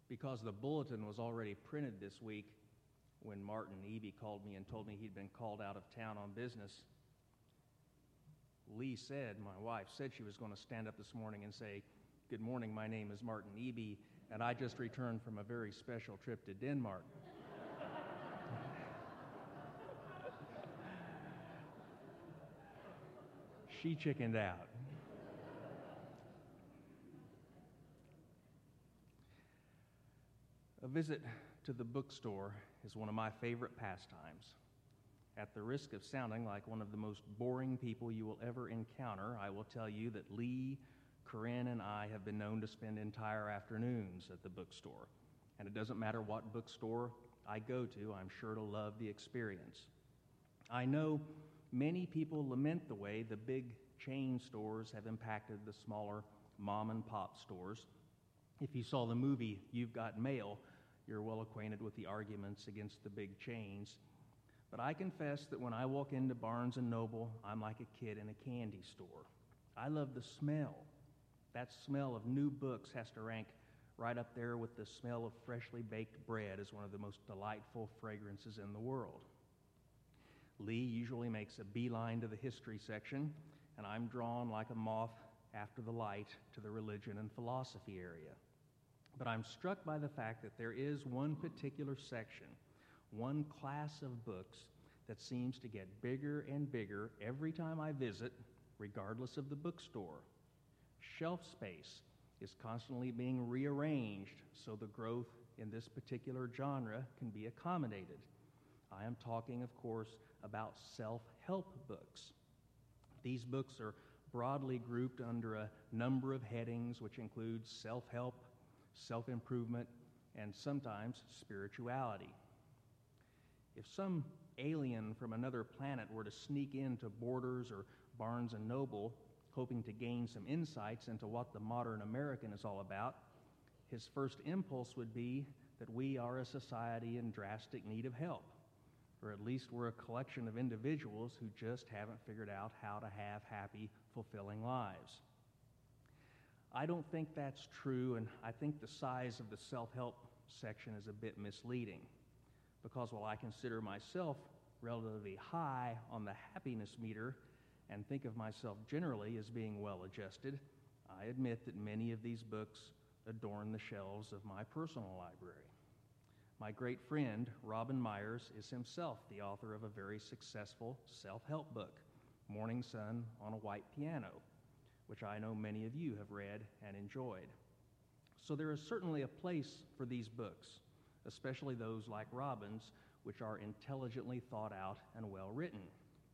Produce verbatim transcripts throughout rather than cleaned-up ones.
because the bulletin was already printed this week when Martin Eby called me and told me he'd been called out of town on business. Lee said, my wife said she was going to stand up this morning and say, "Good morning, my name is Martin Eby, and I just returned from a very special trip to Denmark." She chickened out. A visit to the bookstore is one of my favorite pastimes. At the risk of sounding like one of the most boring people you will ever encounter, I will tell you that Lee, Corinne, and I have been known to spend entire afternoons at the bookstore. And it doesn't matter what bookstore I go to, I'm sure to love the experience. I know many people lament the way the big chain stores have impacted the smaller mom-and-pop stores. If you saw the movie You've Got Mail, you're well acquainted with the arguments against the big chains. But I confess that when I walk into Barnes and Noble, I'm like a kid in a candy store. I love the smell. That smell of new books has to rank right up there with the smell of freshly baked bread as one of the most delightful fragrances in the world. Lee usually makes a beeline to the history section, and I'm drawn like a moth after the light to the religion and philosophy area. But I'm struck by the fact that there is one particular section, one class of books that seems to get bigger and bigger every time I visit, regardless of the bookstore. Shelf space is constantly being rearranged so the growth in this particular genre can be accommodated. I am talking, of course, about self-help books. These books are broadly grouped under a number of headings, which include self-help, self-improvement, and sometimes spirituality. If some alien from another planet were to sneak into Borders or Barnes and Noble, hoping to gain some insights into what the modern American is all about, his first impulse would be that we are a society in drastic need of help, or at least we're a collection of individuals who just haven't figured out how to have happy, fulfilling lives. I don't think that's true, and I think the size of the self-help section is a bit misleading, because while I consider myself relatively high on the happiness meter and think of myself generally as being well-adjusted, I admit that many of these books adorn the shelves of my personal library. My great friend, Robin Myers, is himself the author of a very successful self-help book, Morning Sun on a White Piano, which I know many of you have read and enjoyed. So there is certainly a place for these books, especially those like Robin's, which are intelligently thought out and well written.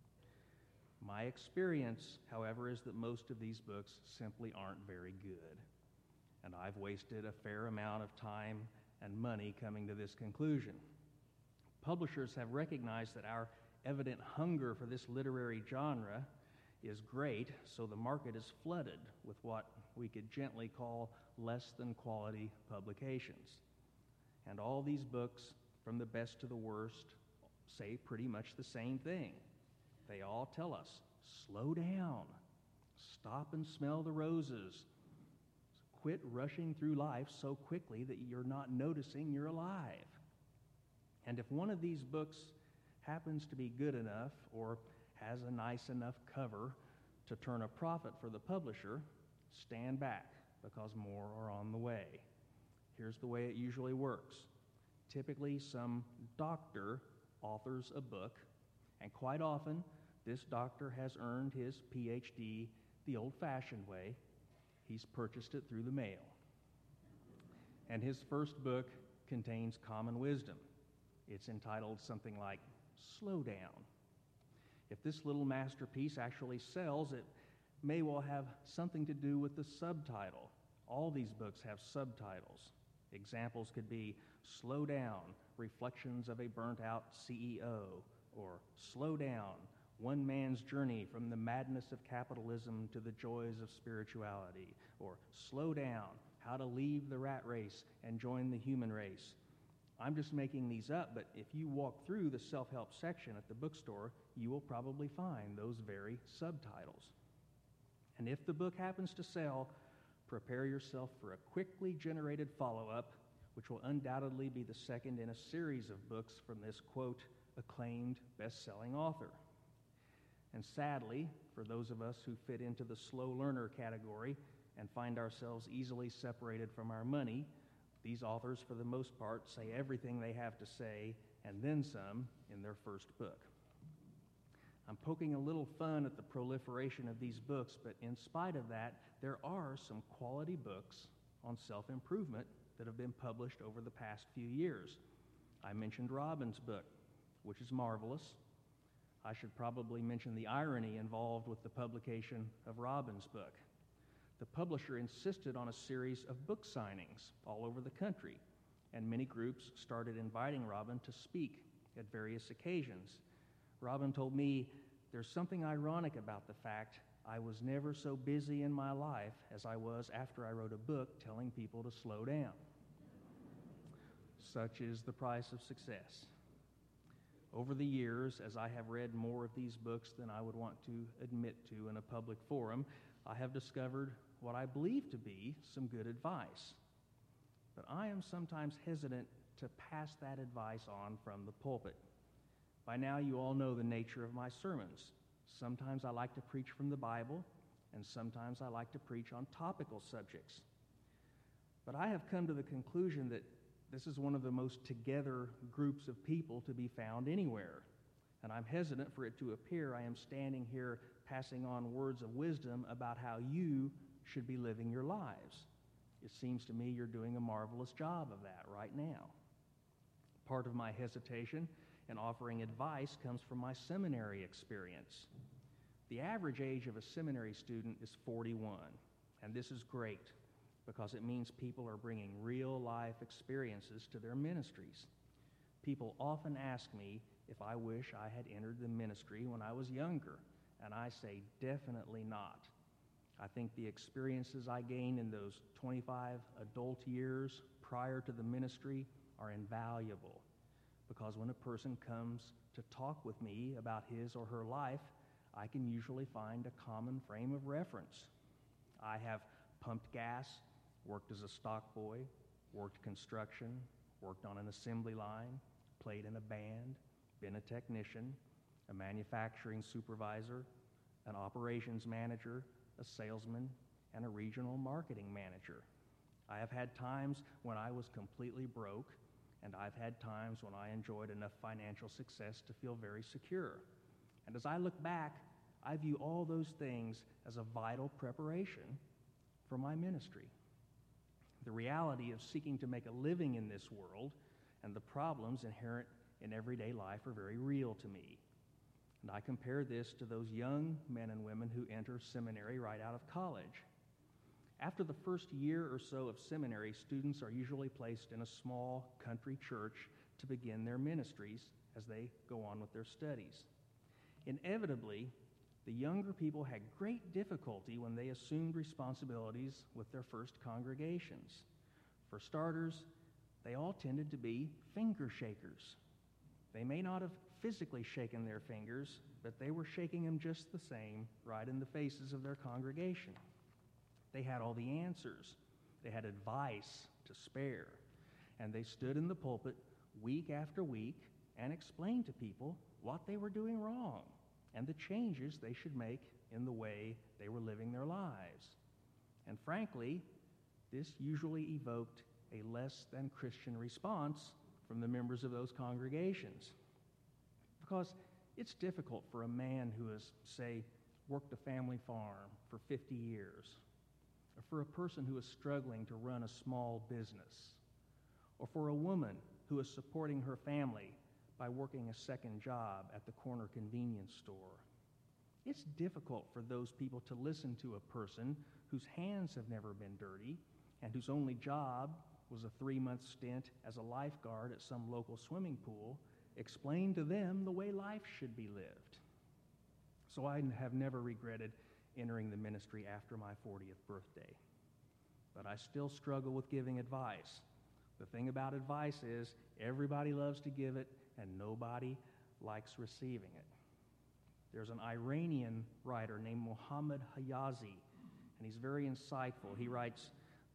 My experience, however, is that most of these books simply aren't very good, and I've wasted a fair amount of time and money coming to this conclusion. Publishers have recognized that our evident hunger for this literary genre is great, so the market is flooded with what we could gently call less than quality publications. And all these books, from the best to the worst, say pretty much the same thing. They all tell us, slow down, stop and smell the roses, quit rushing through life so quickly that you're not noticing you're alive. And if one of these books happens to be good enough or has a nice enough cover to turn a profit for the publisher, stand back, because more are on the way. Here's the way it usually works. Typically, some doctor authors a book, and quite often, this doctor has earned his P H D the old-fashioned way. He's purchased it through the mail. And his first book contains common wisdom. It's entitled something like Slow Down. If this little masterpiece actually sells, it may well have something to do with the subtitle. All these books have subtitles. Examples could be Slow Down, Reflections of a Burnt-Out C E O, or Slow Down, One Man's Journey from the Madness of Capitalism to the Joys of Spirituality, or Slow Down, How to Leave the Rat Race and Join the Human Race. I'm just making these up, but if you walk through the self-help section at the bookstore, you will probably find those very subtitles. And if the book happens to sell, prepare yourself for a quickly generated follow-up which will undoubtedly be the second in a series of books from this, quote, acclaimed best-selling author. And sadly, for those of us who fit into the slow learner category and find ourselves easily separated from our money, these authors, for the most part, say everything they have to say and then some in their first book. I'm poking a little fun at the proliferation of these books, but in spite of that, there are some quality books on self-improvement that have been published over the past few years. I mentioned Robin's book, which is marvelous. I should probably mention the irony involved with the publication of Robin's book. The publisher insisted on a series of book signings all over the country, and many groups started inviting Robin to speak at various occasions. Robin told me, "There's something ironic about the fact I was never so busy in my life as I was after I wrote a book telling people to slow down." Such is the price of success. Over the years, as I have read more of these books than I would want to admit to in a public forum, I have discovered what I believe to be some good advice. But I am sometimes hesitant to pass that advice on from the pulpit. By now, you all know the nature of my sermons. Sometimes I like to preach from the Bible, and sometimes I like to preach on topical subjects. But I have come to the conclusion that this is one of the most together groups of people to be found anywhere. And I'm hesitant for it to appear I am standing here passing on words of wisdom about how you should be living your lives. It seems to me you're doing a marvelous job of that right now. Part of my hesitation in offering advice comes from my seminary experience. The average age of a seminary student is forty-one, and this is great because it means people are bringing real-life experiences to their ministries. People often ask me if I wish I had entered the ministry when I was younger, and I say definitely not. I think the experiences I gained in those twenty-five adult years prior to the ministry are invaluable, because when a person comes to talk with me about his or her life, I can usually find a common frame of reference. I have pumped gas, worked as a stock boy, worked construction, worked on an assembly line, played in a band, been a technician, a manufacturing supervisor, an operations manager, a salesman, and a regional marketing manager. I have had times when I was completely broke, and I've had times when I enjoyed enough financial success to feel very secure. And as I look back, I view all those things as a vital preparation for my ministry. The reality of seeking to make a living in this world and the problems inherent in everyday life are very real to me. And I compare this to those young men and women who enter seminary right out of college. After the first year or so of seminary, students are usually placed in a small country church to begin their ministries as they go on with their studies. Inevitably, the younger people had great difficulty when they assumed responsibilities with their first congregations. For starters, they all tended to be finger shakers. They may not have physically shaken their fingers, but they were shaking them just the same right in the faces of their congregation. They had all the answers. They had advice to spare. And they stood in the pulpit week after week and explained to people what they were doing wrong and the changes they should make in the way they were living their lives. And frankly, this usually evoked a less than Christian response from the members of those congregations. Because it's difficult for a man who has, say, worked a family farm for fifty years, or for a person who is struggling to run a small business, or for a woman who is supporting her family by working a second job at the corner convenience store. It's difficult for those people to listen to a person whose hands have never been dirty and whose only job was a three-month stint as a lifeguard at some local swimming pool explain to them the way life should be lived. So I have never regretted entering the ministry after my fortieth birthday. But I still struggle with giving advice. The thing about advice is everybody loves to give it and nobody likes receiving it. There's an Iranian writer named Muhammad Hayazi, and he's very insightful. He writes,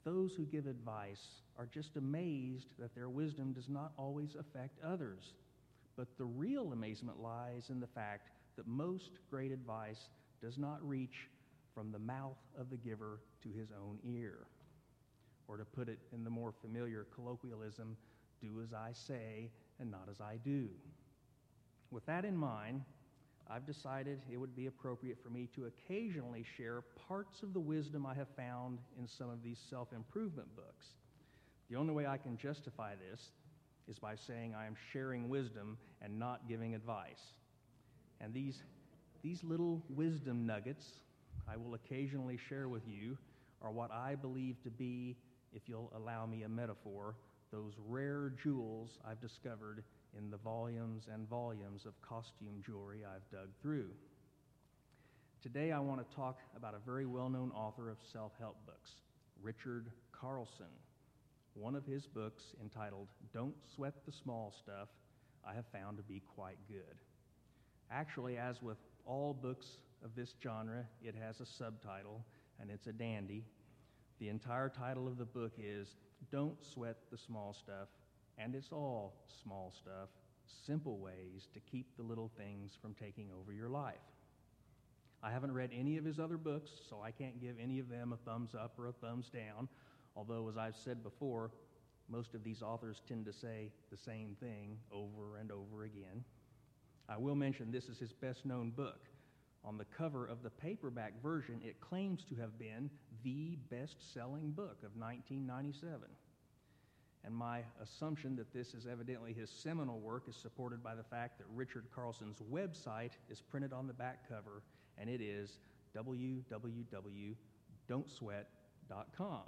those who give advice are just amazed that their wisdom does not always affect others. But the real amazement lies in the fact that most great advice does not reach from the mouth of the giver to his own ear. Or to put it in the more familiar colloquialism, do as I say and not as I do. With that in mind, I've decided it would be appropriate for me to occasionally share parts of the wisdom I have found in some of these self-improvement books. The only way I can justify this is by saying I am sharing wisdom and not giving advice. And these, these little wisdom nuggets I will occasionally share with you are what I believe to be, if you'll allow me a metaphor, those rare jewels I've discovered in the volumes and volumes of costume jewelry I've dug through. Today I want to talk about a very well-known author of self-help books, Richard Carlson. One of his books, entitled Don't Sweat the Small Stuff, I have found to be quite good. Actually, as with all books of this genre, it has a subtitle, and it's a dandy. The entire title of the book is Don't Sweat the Small Stuff, and it's all small stuff, simple ways to keep the little things from taking over your life. I haven't read any of his other books, so I can't give any of them a thumbs up or a thumbs down, although, as I've said before, most of these authors tend to say the same thing over and over again. I will mention this is his best-known book. On the cover of the paperback version, it claims to have been the best-selling book of nineteen ninety-seven. And my assumption that this is evidently his seminal work is supported by the fact that Richard Carlson's website is printed on the back cover, and it is w w w dot don't sweat dot com.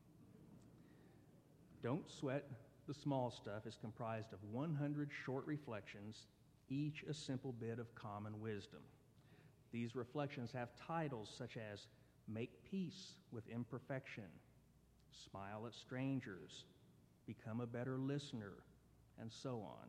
Don't Sweat the Small Stuff is comprised of one hundred short reflections, each a simple bit of common wisdom. These reflections have titles such as Make Peace with Imperfection, Smile at Strangers, Become a Better Listener, and so on.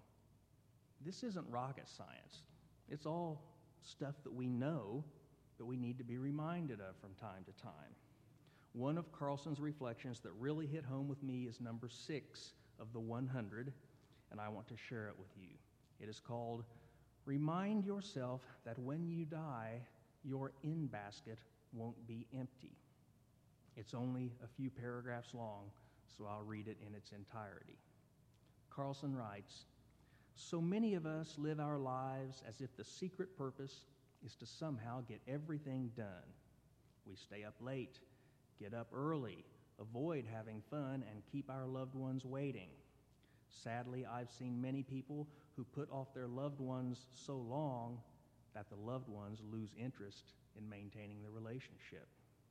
This isn't rocket science. It's all stuff that we know, but we need to be reminded of from time to time. One of Carlson's reflections that really hit home with me is number six of the one hundred, and I want to share it with you. It is called, Remind Yourself That When You Die, Your in-basket Won't Be Empty. It's only a few paragraphs long, so I'll read it in its entirety. Carlson writes, So many of us live our lives as if the secret purpose is to somehow get everything done. We stay up late, get up early, avoid having fun, and keep our loved ones waiting. Sadly, I've seen many people who put off their loved ones so long that the loved ones lose interest in maintaining the relationship.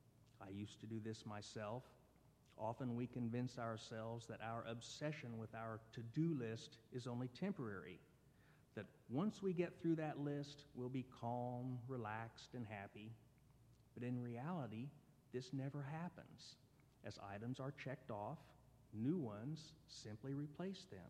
I used to do this myself. Often we convince ourselves that our obsession with our to-do list is only temporary, that once we get through that list, we'll be calm, relaxed, and happy. But in reality, this never happens. As items are checked off, new ones simply replace them.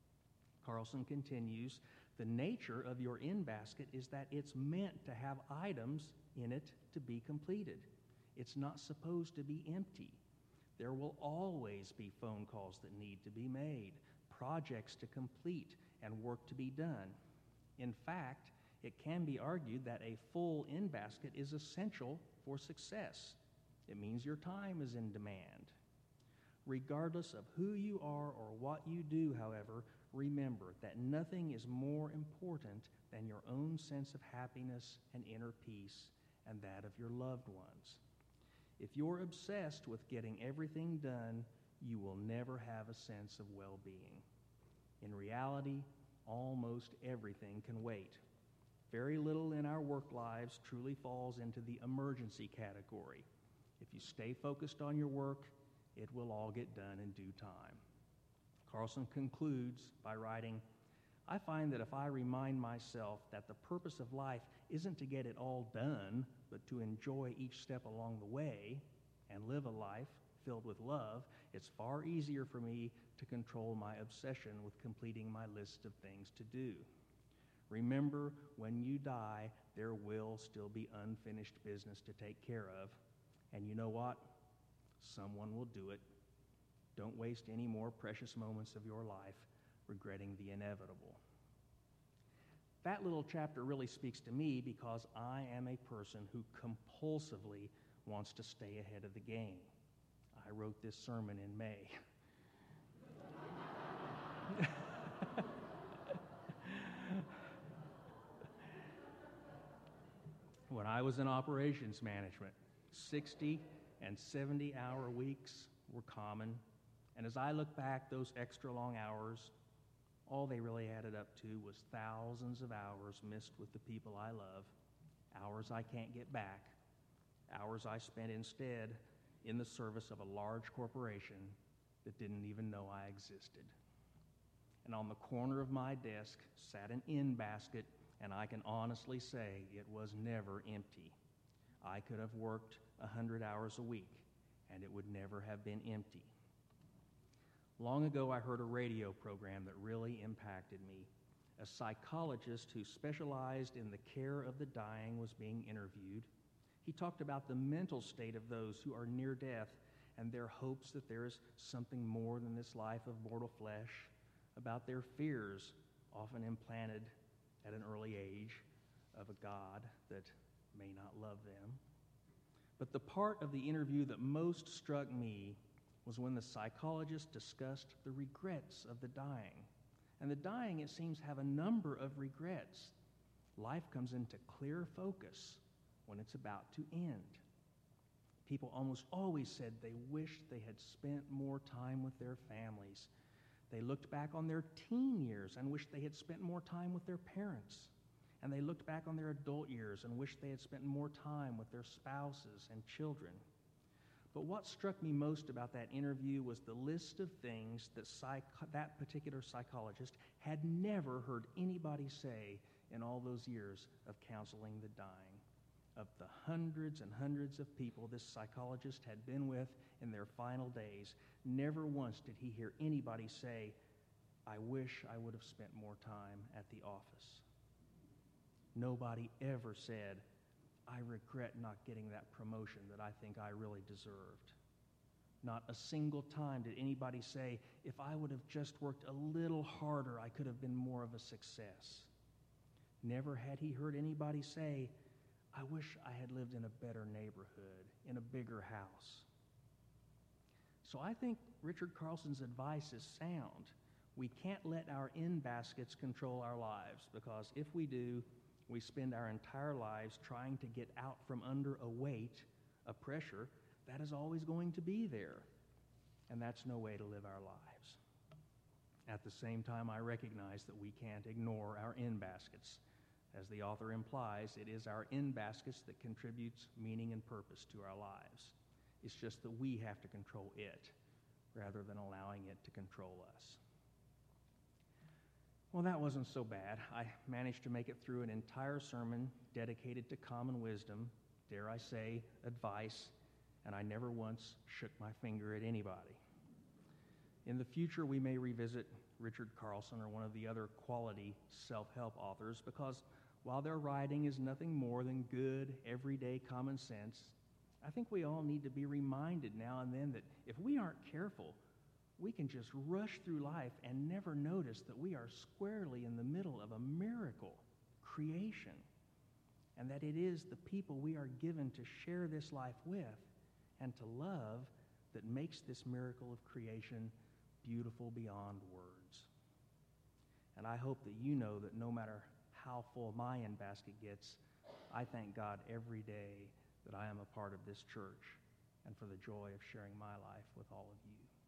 Carlson continues, the nature of your in-basket is that it's meant to have items in it to be completed. It's not supposed to be empty. There will always be phone calls that need to be made, projects to complete, and work to be done. In fact, it can be argued that a full in-basket is essential for success. It means your time is in demand. Regardless of who you are or what you do, however, remember that nothing is more important than your own sense of happiness and inner peace and that of your loved ones. If you're obsessed with getting everything done, you will never have a sense of well-being. In reality, almost everything can wait. Very little in our work lives truly falls into the emergency category. If you stay focused on your work, it will all get done in due time. Carlson concludes by writing, I find that if I remind myself that the purpose of life isn't to get it all done, but to enjoy each step along the way and live a life filled with love, it's far easier for me to control my obsession with completing my list of things to do. Remember, when you die, there will still be unfinished business to take care of. And you know what? Someone will do it Don't waste any more precious moments of your life regretting the inevitable. That little chapter really speaks to me because I am a person who compulsively wants to stay ahead of the game. I wrote this sermon in May. When I was in operations management, sixty and seventy hour weeks were common. And as I look back, those extra long hours, all they really added up to was thousands of hours missed with the people I love, hours I can't get back, hours I spent instead in the service of a large corporation that didn't even know I existed. And on the corner of my desk sat an in basket, and I can honestly say it was never empty. I could have worked one hundred hours a week, and it would never have been empty. Long ago, I heard a radio program that really impacted me. A psychologist who specialized in the care of the dying was being interviewed. He talked about the mental state of those who are near death and their hopes that there is something more than this life of mortal flesh, about their fears, often implanted at an early age, of a God that may not love them. But the part of the interview that most struck me was when the psychologist discussed the regrets of the dying. And the dying, it seems, have a number of regrets. Life comes into clear focus when it's about to end. People almost always said they wished they had spent more time with their families. They looked back on their teen years and wished they had spent more time with their parents. And they looked back on their adult years and wished they had spent more time with their spouses and children. But what struck me most about that interview was the list of things that psych- that particular psychologist had never heard anybody say in all those years of counseling the dying. Of the hundreds and hundreds of people this psychologist had been with in their final days, never once did he hear anybody say, "I wish I would have spent more time at the office." Nobody ever said, "I regret not getting that promotion that I think I really deserved." Not a single time did anybody say, "If I would have just worked a little harder, I could have been more of a success." Never had he heard anybody say, "I wish I had lived in a better neighborhood, in a bigger house." So I think Richard Carlson's advice is sound. We can't let our in baskets control our lives, because if we do, we spend our entire lives trying to get out from under a weight, a pressure, that is always going to be there. And that's no way to live our lives. At the same time, I recognize that we can't ignore our in baskets. As the author implies, it is our in baskets that contributes meaning and purpose to our lives. It's just that we have to control it rather than allowing it to control us. Well, that wasn't so bad. I managed to make it through an entire sermon dedicated to common wisdom, dare I say, advice, and I never once shook my finger at anybody. In the future, we may revisit Richard Carlson or one of the other quality self-help authors, because while their writing is nothing more than good, everyday common sense, I think we all need to be reminded now and then that if we aren't careful, we can just rush through life and never notice that we are squarely in the middle of a miracle, creation, and that it is the people we are given to share this life with and to love that makes this miracle of creation beautiful beyond words. And I hope that you know that no matter how full my in basket gets, I thank God every day that I am a part of this church and for the joy of sharing my life with all of you.